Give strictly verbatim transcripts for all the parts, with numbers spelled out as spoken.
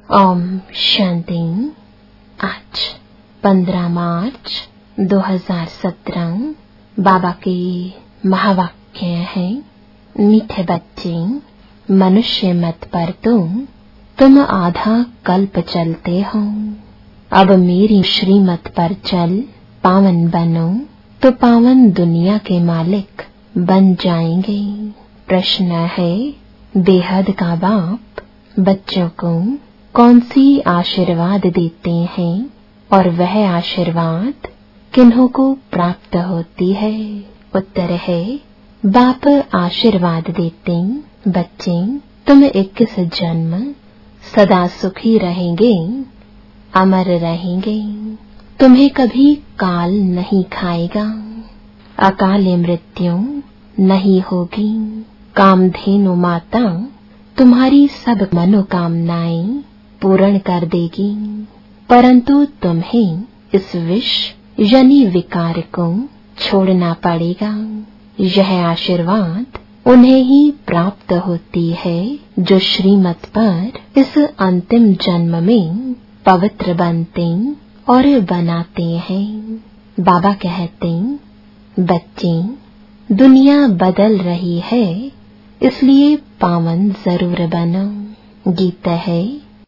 ओम शांति। आज पंद्रह मार्च दो हज़ार सत्रह बाबा के महावाक्य है। मीठे बच्चे, मनुष्य मत पर तो तुम आधा कल्प चलते हो, अब मेरी श्रीमत पर चल पावन बनो तो पावन दुनिया के मालिक बन जाएंगे। प्रश्न है, बेहद का बाप बच्चों को कौन सी आशीर्वाद देते हैं और वह आशीर्वाद किन्हों को प्राप्त होती है? उत्तर है, बाप आशीर्वाद देते बच्चे तुम इक्कीस जन्म सदा सुखी रहेंगे, अमर रहेंगे, तुम्हें कभी काल नहीं खाएगा, अकाल मृत्यु नहीं होगी। कामधेनु माता तुम्हारी सब मनोकामनाएं पूर्ण कर देगी, परंतु तुम्हें इस विष यानी विकार को छोड़ना पड़ेगा। यह आशीर्वाद उन्हें ही प्राप्त होती है जो श्रीमत पर इस अंतिम जन्म में पवित्र बनते और बनाते हैं। बाबा कहते, बच्चे दुनिया बदल रही है, इसलिए पावन जरूर बनो। गीत है,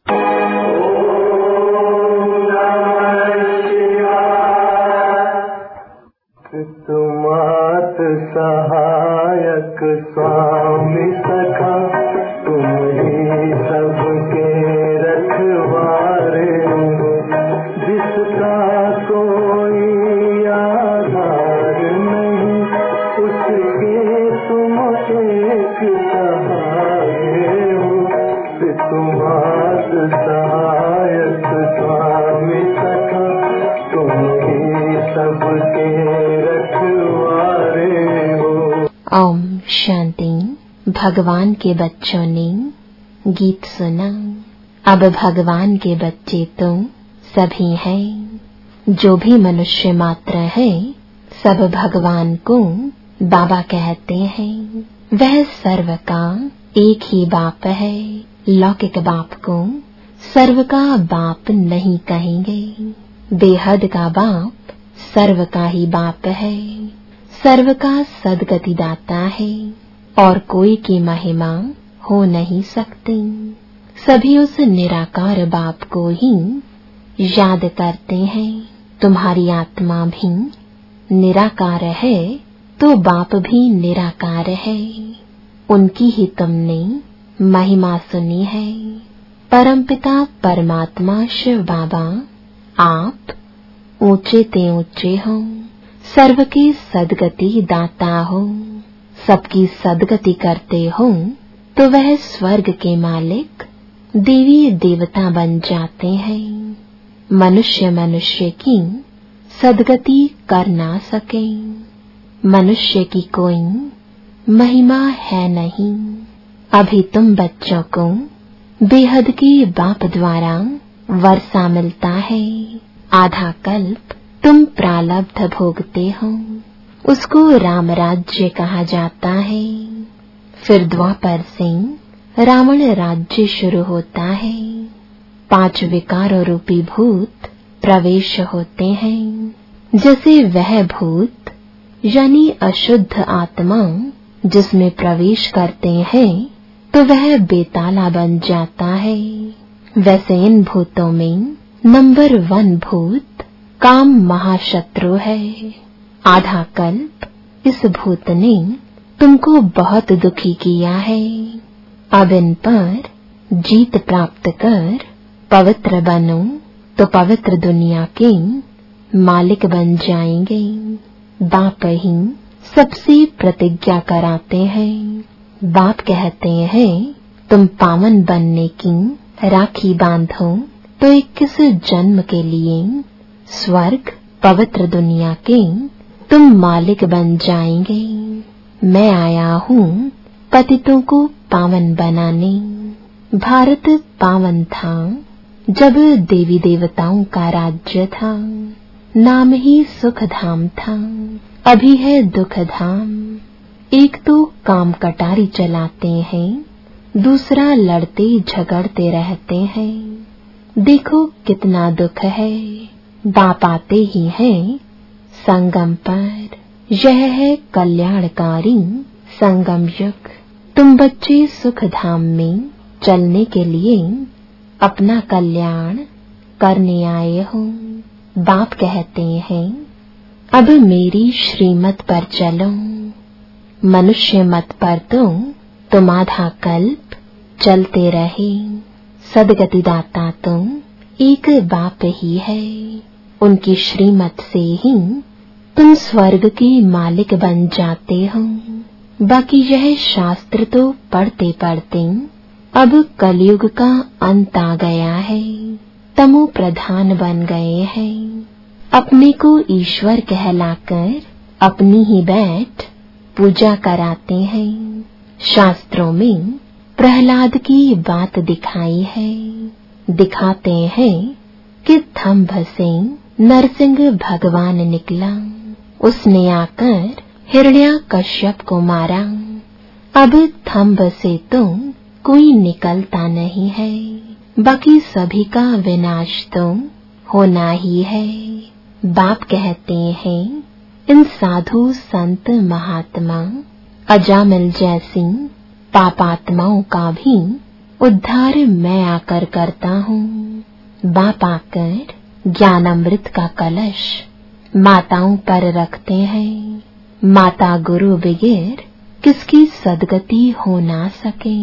तुमात सहायक स्वामी सखा, तुम ही सबके रखवारे हो, जिसका कोई आधार नहीं, उसके तुम एक सहारे हो। तुमात सहायक स्वामी सखा, तुम ही सबके ओम शांति। भगवान के बच्चों ने गीत सुना। अब भगवान के बच्चे तो सभी हैं। जो भी मनुष्य मात्र है सब भगवान को बाबा कहते हैं। वह सर्व का एक ही बाप है। लौकिक बाप को सर्व का बाप नहीं कहेंगे। बेहद का बाप सर्व का ही बाप है। सर्व का सदगति दाता है और कोई की महिमा हो नहीं सकती। सभी उस निराकार बाप को ही याद करते हैं। तुम्हारी आत्मा भी निराकार है तो बाप भी निराकार है। उनकी ही तुमने महिमा सुनी है। परमपिता परमात्मा शिव बाबा आप ऊंचे ते ऊंचे हो, सर्व की सदगति दाता हो। सबकी सदगति करते हो तो वह स्वर्ग के मालिक देवी देवता बन जाते हैं। मनुष्य मनुष्य की सदगति कर ना सके। मनुष्य की कोई महिमा है नहीं। अभी तुम बच्चों को बेहद के बाप द्वारा वर्षा मिलता है। आधा कल्प तुम प्रारब्ध भोगते हो, उसको राम राज्य कहा जाता है। फिर द्वापर से रावण राज्य शुरू होता है। पांच विकारों रूपी भूत प्रवेश होते हैं। जैसे वह भूत यानी अशुद्ध आत्मा जिसमें प्रवेश करते हैं तो वह बेताला बन जाता है। वैसे इन भूतों में नंबर वन भूत काम महाशत्रु है। आधा कल्प इस भूत ने तुमको बहुत दुखी किया है। अब इन पर जीत प्राप्त कर पवित्र बनो तो पवित्र दुनिया के मालिक बन जाएंगे। बाप ही सबसे प्रतिज्ञा कराते हैं। बाप कहते हैं, तुम पावन बनने की राखी बांधो तो इक्कीस जन्म के लिए स्वर्ग पवित्र दुनिया के तुम मालिक बन जाएंगे। मैं आया हूँ पतितों को पावन बनाने। भारत पावन था जब देवी देवताओं का राज्य था। नाम ही सुख धाम था, अभी है दुख धाम। एक तो काम कटारी चलाते हैं दूसरा लड़ते झगड़ते रहते हैं। देखो कितना दुख है, बाप आते ही है संगम पर। यह है कल्याणकारी संगम युग। तुम बच्चे सुख धाम में चलने के लिए अपना कल्याण करने आए हो। बाप कहते हैं अब मेरी श्रीमत पर चलो। मनुष्य मत पर तो तुम आधा कल्प चलते रहे। सदगति दाता तो एक बाप ही है। उनकी श्रीमत से ही तुम स्वर्ग के मालिक बन जाते हो। बाकी यह शास्त्र तो पढ़ते पढ़ते अब कलयुग का अंत आ गया है। तमो प्रधान बन गए हैं। अपने को ईश्वर कहलाकर अपनी ही बैठ पूजा कराते हैं। शास्त्रों में प्रहलाद की बात दिखाई है। दिखाते हैं कि थंभ से नरसिंह भगवान निकला। उसने आकर हिरण्याकश्यप को मारा। अब थंभ से तो कोई निकलता नहीं है। बाकी सभी का विनाश तो होना ही है। बाप कहते हैं इन साधु संत महात्मा अजामिल जैसी पापात्माओं का भी उद्धार मैं आकर करता हूँ। बाप आकर ज्ञानामृत का कलश माताओं पर रखते हैं। माता गुरु बगैर किसकी सदगति हो ना सके।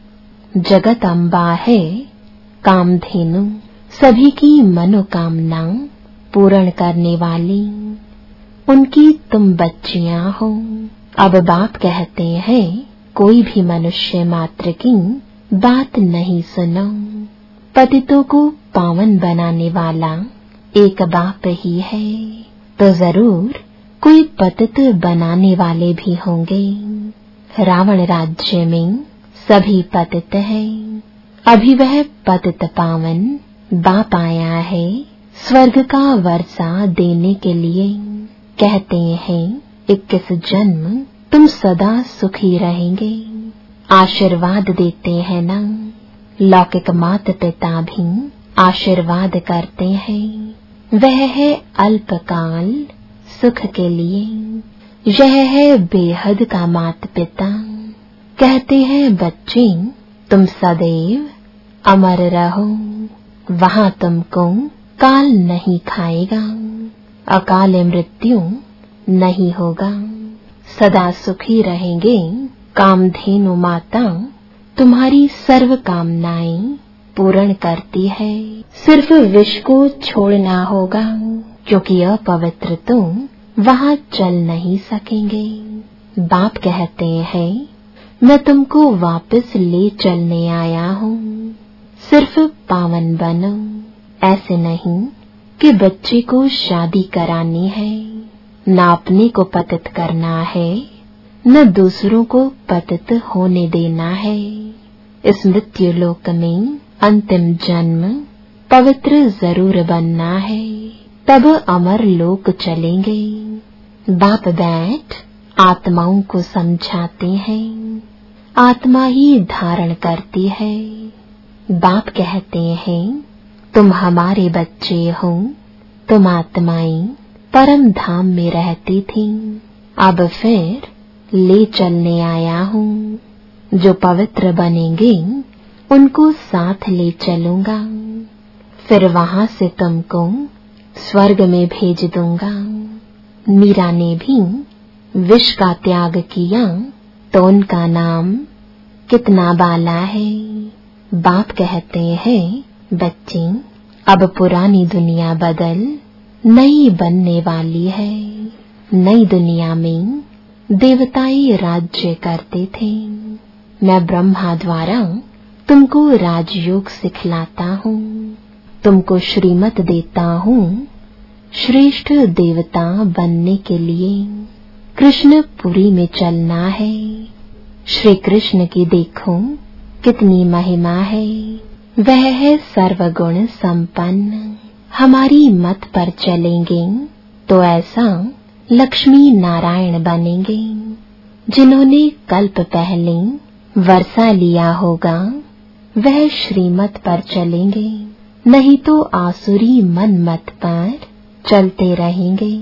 जगत अम्बा है कामधेनु, सभी की मनोकामना पूर्ण करने वाली। उनकी तुम बच्चियां हो। अब बाप कहते हैं कोई भी मनुष्य मात्र की बात नहीं सुनो। पतितों को पावन बनाने वाला एक बाप ही है, तो जरूर कोई पतित बनाने वाले भी होंगे। रावण राज्य में सभी पतित हैं। अभी वह पतित पावन बाप आया है स्वर्ग का वर्षा देने के लिए। कहते हैं इक्कीस जन्म तुम सदा सुखी रहेंगे। आशीर्वाद देते हैं ना। लौकिक माता पिता भी आशीर्वाद करते हैं। वह है अल्पकाल सुख के लिए। यह है बेहद का माता पिता। कहते हैं बच्चे तुम सदैव अमर रहो। वहाँ तुमको काल नहीं खाएगा। अकाल मृत्यु नहीं होगा। सदा सुखी रहेंगे। कामधेनु माता तुम्हारी सर्व कामनाएं पूर्ण करती है। सिर्फ विष को छोड़ना होगा, क्योंकि अपवित्र तो वहाँ चल नहीं सकेंगे। बाप कहते हैं मैं तुमको वापस ले चलने आया हूँ। सिर्फ पावन बनो। ऐसे नहीं कि बच्चे को शादी करानी है, न अपने को पतित करना है, न दूसरों को पतित होने देना है। इस मृत्यु लोक में अंतिम जन्म पवित्र जरूर बनना है, तब अमर लोक चलेंगे। बाप बैठ आत्माओं को समझाते हैं। आत्मा ही धारण करती है। बाप कहते हैं तुम हमारे बच्चे हो। तुम आत्माएं परम धाम में रहती थी। अब फिर ले चलने आया हूँ। जो पवित्र बनेंगे उनको साथ ले चलूंगा। फिर वहाँ से तुमको स्वर्ग में भेज दूंगा। मीरा ने भी विष का त्याग किया तो उनका नाम कितना बाला है। बाप कहते हैं बच्चे अब पुरानी दुनिया बदल नई बनने वाली है। नई दुनिया में देवताएं राज्य करते थे। मैं ब्रह्मा द्वारा तुमको राजयोग सिखलाता हूँ। तुमको श्रीमत देता हूँ श्रेष्ठ देवता बनने के लिए। कृष्णपुरी में चलना है। श्री कृष्ण की देखो कितनी महिमा है। वह है सर्वगुण संपन्न। हमारी मत पर चलेंगे तो ऐसा लक्ष्मी नारायण बनेंगे। जिन्होंने कल्प पहले वर्षा लिया होगा वह श्रीमत पर चलेंगे, नहीं तो आसुरी मन मत पर चलते रहेंगे।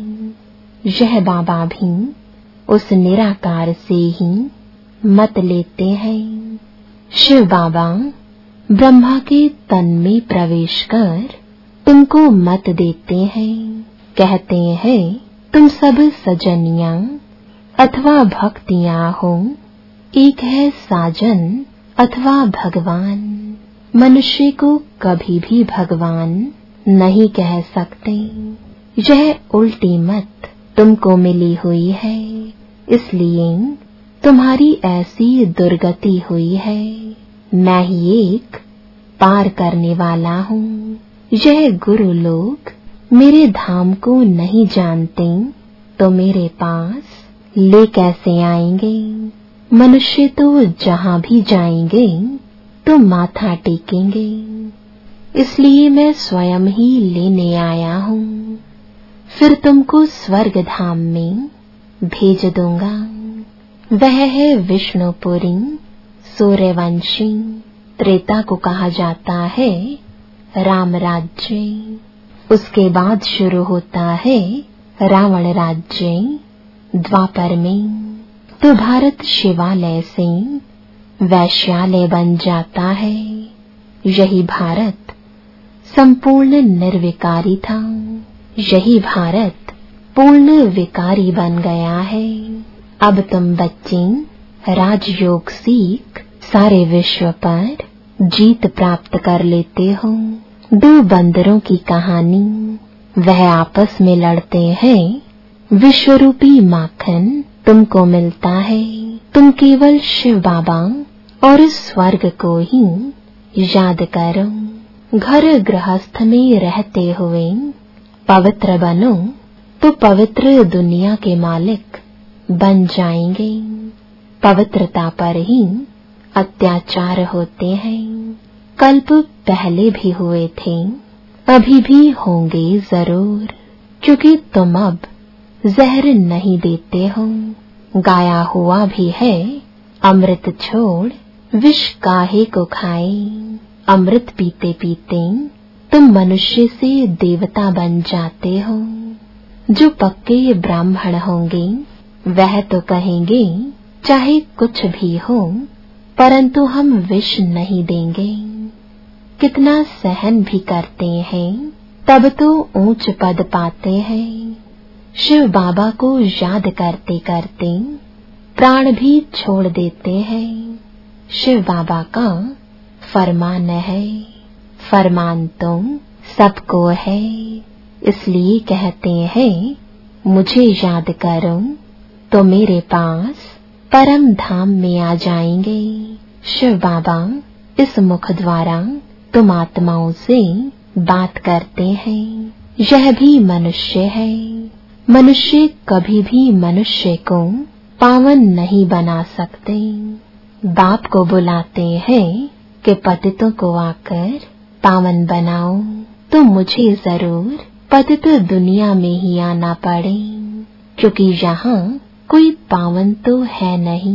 यह बाबा भी उस निराकार से ही मत लेते हैं। शिव बाबा ब्रह्मा के तन में प्रवेश कर तुमको मत देते हैं। कहते हैं तुम सब सजनियां अथवा भक्तियां हो, एक है साजन अथवा भगवान। मनुष्य को कभी भी भगवान नहीं कह सकते। यह उल्टी मत तुमको मिली हुई है, इसलिए तुम्हारी ऐसी दुर्गति हुई है। मैं ही एक पार करने वाला हूँ। यह गुरु लोग मेरे धाम को नहीं जानते तो मेरे पास ले कैसे आएंगे। मनुष्य तो जहाँ भी जाएंगे तो माथा टेकेंगे, इसलिए मैं स्वयं ही लेने आया हूँ। फिर तुमको स्वर्ग धाम में भेज दूंगा। वह है विष्णुपुरी सूर्यवंशी। त्रेता को कहा जाता है राम राज्य। उसके बाद शुरू होता है रावण राज्य। द्वापर में तो भारत शिवालय से वैश्यालय बन जाता है। यही भारत संपूर्ण निर्विकारी था। यही भारत पूर्ण विकारी बन गया है। अब तुम बच्चे राजयोग सीख सारे विश्व पर जीत प्राप्त कर लेते हो। दो बंदरों की कहानी। वह आपस में लड़ते हैं। विश्वरूपी माखन तुमको मिलता है। तुम केवल शिव बाबा और इस स्वर्ग को ही याद करो। घर गृहस्थ में रहते हुए पवित्र बनो तो पवित्र दुनिया के मालिक बन जाएंगे। पवित्रता पर ही अत्याचार होते हैं। कल्प पहले भी हुए थे, अभी भी होंगे जरूर, क्योंकि तुम अब जहर नहीं देते हो। गाया हुआ भी है अमृत छोड़ विष काहे को खाए। अमृत पीते पीते तुम मनुष्य से देवता बन जाते हो। जो पक्के ब्राह्मण होंगे वह तो कहेंगे चाहे कुछ भी हो, परंतु हम विष नहीं देंगे। कितना सहन भी करते हैं, तब तो ऊंच पद पाते हैं। शिव बाबा को याद करते करते प्राण भी छोड़ देते हैं। शिव बाबा का फरमान है, फरमान तो सबको है। इसलिए कहते हैं मुझे याद करो तो मेरे पास परम धाम में आ जाएंगे। शिव बाबा इस मुख द्वारा तुम आत्माओं से बात करते हैं। यह भी मनुष्य है। मनुष्य कभी भी मनुष्य को पावन नहीं बना सकते। बाप को बुलाते हैं कि पतितों को आकर पावन बनाओ, तो मुझे जरूर पतित दुनिया में ही आना पड़े, क्योंकि यहाँ कोई पावन तो है नहीं।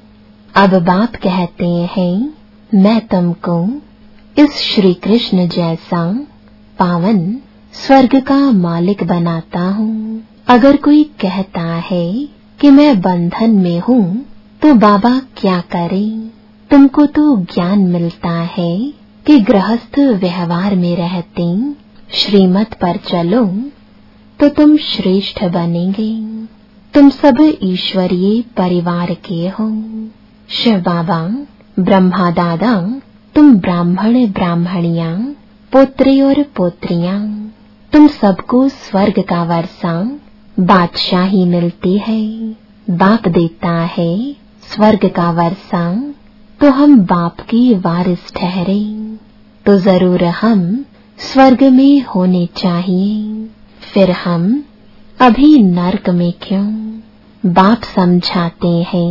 अब बाप कहते हैं मैं तुमको इस श्री कृष्ण जैसा पावन स्वर्ग का मालिक बनाता हूँ। अगर कोई कहता है कि मैं बंधन में हूँ तो बाबा क्या करे। तुमको तो ज्ञान मिलता है कि गृहस्थ व्यवहार में रहते श्रीमत पर चलो तो तुम श्रेष्ठ बनेंगे। तुम सब ईश्वरीय परिवार के हो। शिव बाबा ब्रह्मा दादा, तुम ब्राह्मण ब्राह्मणियां, पोत्रे और पोत्रियां, तुम सबको स्वर्ग का वर्षा बादशाही मिलती है। बाप देता है स्वर्ग का वर्षा, तो हम बाप की वारिस ठहरे तो जरूर हम स्वर्ग में होने चाहिए। फिर हम अभी नरक में क्यों? बाप समझाते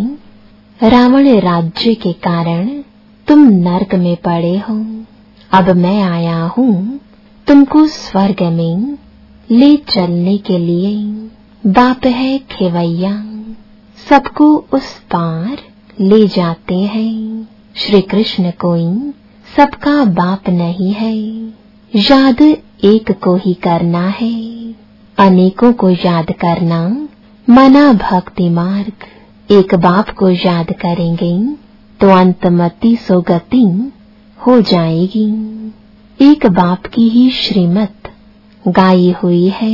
हैं रावण राज्य के कारण तुम नरक में पड़े हो। अब मैं आया हूँ तुमको स्वर्ग में ले चलने के लिए। बाप है खेवैया, सबको उस पार ले जाते हैं। श्री कृष्ण कोई सबका बाप नहीं है, याद एक को ही करना है। अनेकों को याद करना मना भक्ति मार्ग। एक बाप को याद करेंगे तो अंतमति सोगति हो जाएगी। एक बाप की ही श्रीमत गाई हुई है,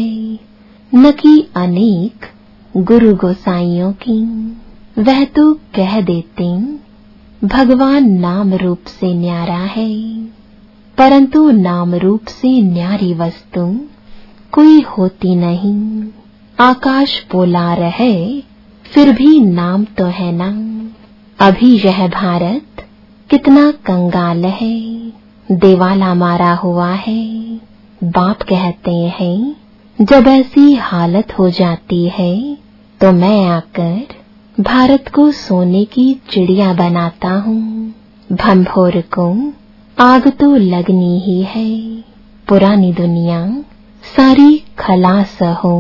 न कि अनेक गुरु गोसाइयों की। वह तो कह देते भगवान नाम रूप से न्यारा है, परंतु नाम रूप से न्यारी वस्तु कोई होती नहीं। आकाश पोलार है फिर भी नाम तो है ना। अभी यह भारत कितना कंगाल है, देवाला मारा हुआ है। बाप कहते हैं जब ऐसी हालत हो जाती है तो मैं आकर भारत को सोने की चिड़िया बनाता हूँ। भंभोर को आग तो लगनी ही है। पुरानी दुनिया सारी खलास हो,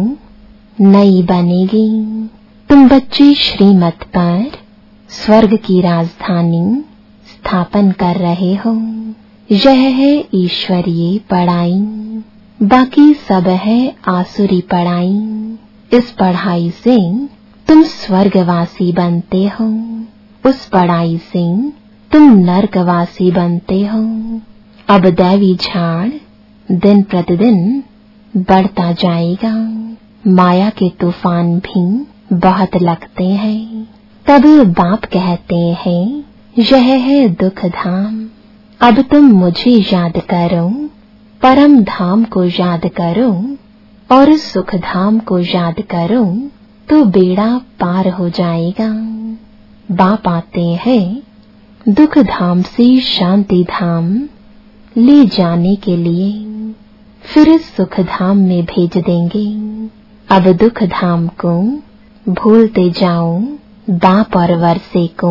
नई बनेगी। तुम बच्चे श्रीमत पर स्वर्ग की राजधानी स्थापन कर रहे हो। यह है ईश्वरीय पढ़ाई, बाकी सब है आसुरी पढ़ाई। इस पढ़ाई से तुम स्वर्गवासी बनते हो, उस पढ़ाई से तुम नरकवासी बनते हो। अब दैवी झाड़ दिन प्रतिदिन बढ़ता जाएगा। माया के तूफान भी बहुत लगते हैं। तब बाप कहते हैं यह है दुख धाम। अब तुम मुझे याद करो, परम धाम को याद करो और सुख धाम को याद करो तो बेड़ा पार हो जाएगा। बाप आते हैं दुख धाम से शांति धाम ले जाने के लिए, फिर सुख धाम में भेज देंगे। अब दुख धाम को भूलते जाओ, बाप और वर्षे को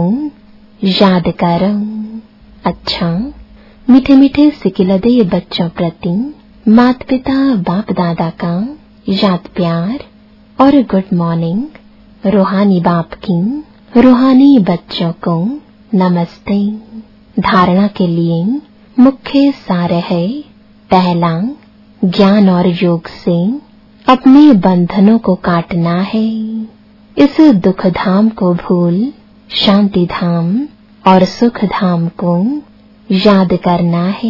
याद करो। अच्छा, मीठे मीठे सिकिलदे बच्चों प्रति माता पिता बाप दादा का याद प्यार और गुड मॉर्निंग। रूहानी बाप की रूहानी बच्चों को नमस्ते। धारणा के लिए मुख्य सार है, पहला, ज्ञान और योग से अपने बंधनों को काटना है। इस दुख धाम को भूल शांति धाम और सुख धाम को याद करना है।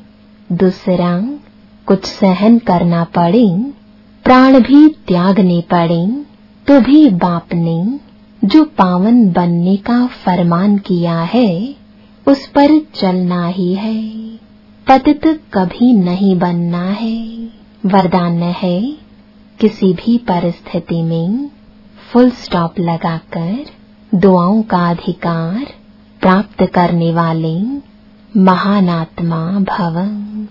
दूसरा, कुछ सहन करना पड़े, प्राण भी त्यागने पड़े, तो भी बाप ने जो पावन बनने का फरमान किया है उस पर चलना ही है। पतित कभी नहीं बनना है। वरदान है, किसी भी परिस्थिति में फुल स्टॉप लगाकर दुआओं का अधिकार प्राप्त करने वाले महान आत्मा भव।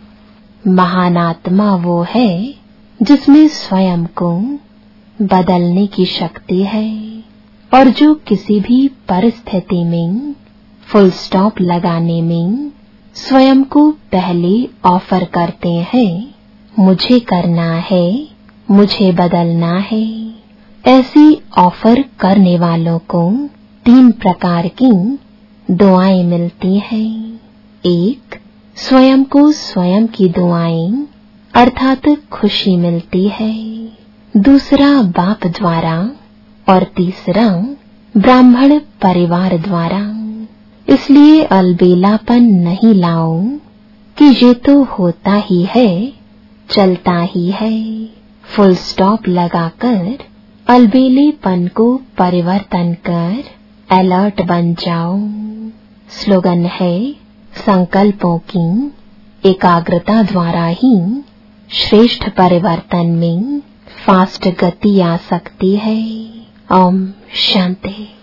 महान आत्मा वो है जिसमें स्वयं को बदलने की शक्ति है और जो किसी भी परिस्थिति में फुल स्टॉप लगाने में स्वयं को पहले ऑफर करते हैं, मुझे करना है, मुझे बदलना है। ऐसी ऑफर करने वालों को तीन प्रकार की दुआएं मिलती हैं। एक, स्वयं को स्वयं की दुआएं अर्थात खुशी मिलती है। दूसरा, बाप द्वारा और तीसरा, ब्राह्मण परिवार द्वारा। इसलिए अलबेलापन नहीं लाओ कि ये तो होता ही है, चलता ही है। फुल स्टॉप लगाकर अलबेलेपन को परिवर्तन कर अलर्ट बन जाओ। स्लोगन है, संकल्पों की एकाग्रता द्वारा ही श्रेष्ठ परिवर्तन में फास्ट गति आ सकती है। ओम शांति।